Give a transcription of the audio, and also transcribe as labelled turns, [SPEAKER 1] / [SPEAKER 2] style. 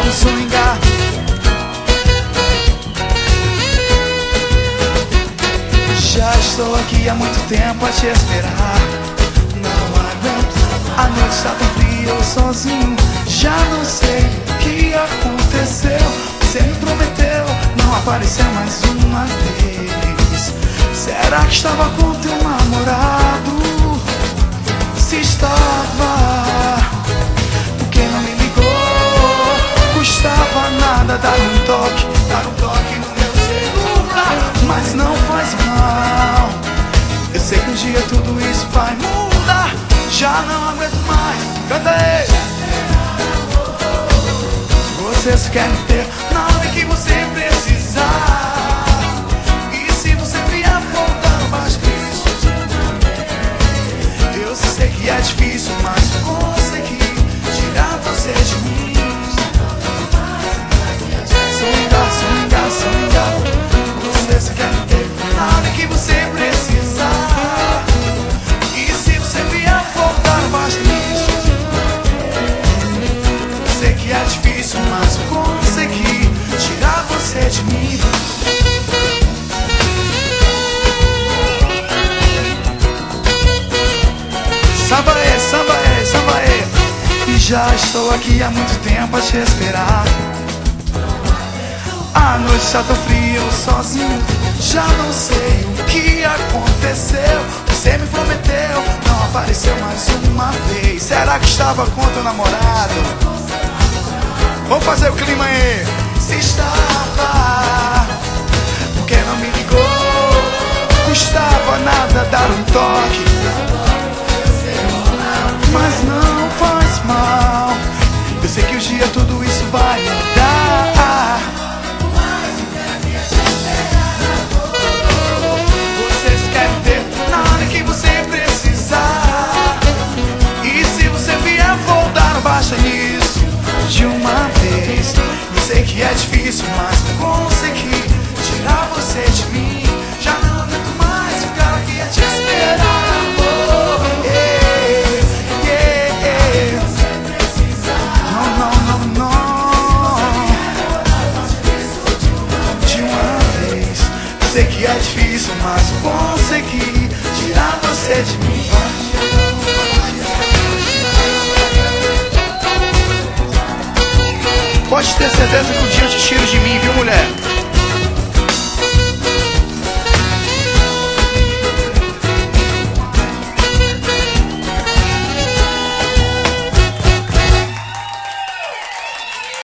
[SPEAKER 1] swingar. Já estou aqui há muito tempo a te esperar. Não aguento, a noite está tão fria, eu sozinho. Já não sei o que aconteceu. Você me prometeu, não apareceu mais uma vez. Será que estava com teu namorado? Se estava, por que não me ligou? Custava nada dar um toque no meu celular. Mas não faz mal, eu sei que um dia tudo isso vai mudar. Já não aguento mais, canta aí. Você só quer me ter na hora que você precisar. E se você vier voltando mais Cristo, eu sei que é difícil, mas consegui tirar você de mim. Swingar, swingar. Você só quer me ter na hora que você precisar. E se você vier voltar mais Cristo, eu sei que é difícil, mas consegui tirar você de mim. Samba é, samba é, samba é. E já estou aqui há muito tempo a te esperar. A noite está tão fria, eu sozinho. Já não sei o que aconteceu. Você me prometeu, não apareceu mais uma vez. Será que estava com teu namorado? Vamos fazer o clima aí. Se estava, por que não me ligou? Custava nada dar um toque. Mas não faz mal, eu sei que um dia tudo isso vai mudar. Você só quer me ter na hora que você precisar. E se você vier voltar, baixa nisso de uma vez. Eu sei que é difícil, mas consegui tirar você de mim. Já não aguento mais ficar aqui a te esperar. Sei que é difícil, mas consegui tirar você de mim. Pode ter certeza que um dia eu te tiro de mim, viu, mulher?